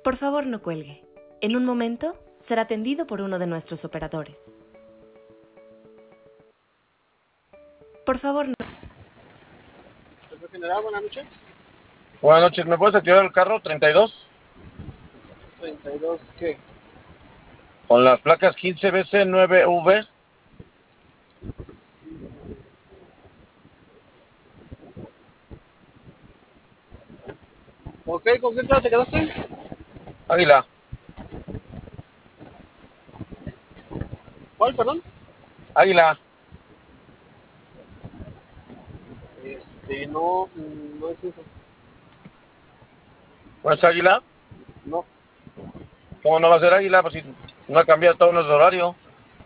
Por favor, no cuelgue. En un momento será atendido por uno de nuestros operadores. Por favor, no. Jefe General, buenas noches. Buenas noches, ¿me puedes activar el carro 32? 32, ¿qué? Con las placas 15BC9V. Ok, ¿con qué clase te quedaste? Águila, ¿Cuál, perdón? Águila. No, no es eso. ¿No es Águila? No, ¿Cómo no va a ser Águila? Pues si no ha cambiado todo nuestro horario.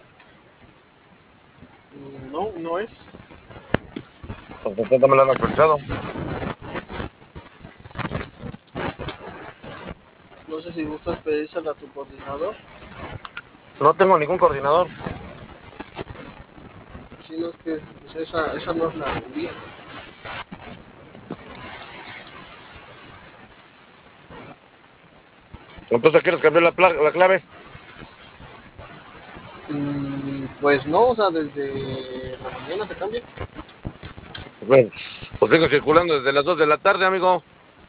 no, no es. Pues entonces me lo han actualizado. No sé si gustas pedírsela a tu coordinador. No tengo ningún coordinador. Si no es que pues esa no es la envía. Entonces, ¿quieres cambiar la clave? Pues no, o sea, desde la mañana se cambia. Pues sigo circulando desde las 2 de la tarde, amigo.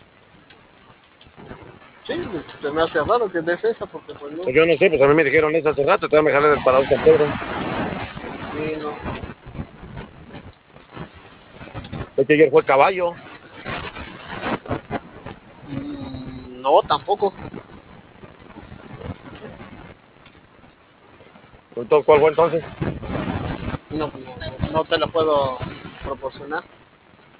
Sí, se me hace raro que des esa porque pues no. Pues yo no sé, pues a mí me dijeron eso hace rato, todavía me jalé del Parador San Pedro. Sí, no. Es que ayer fue caballo. No, tampoco. Entonces, ¿cuál fue entonces? No, no te la puedo proporcionar.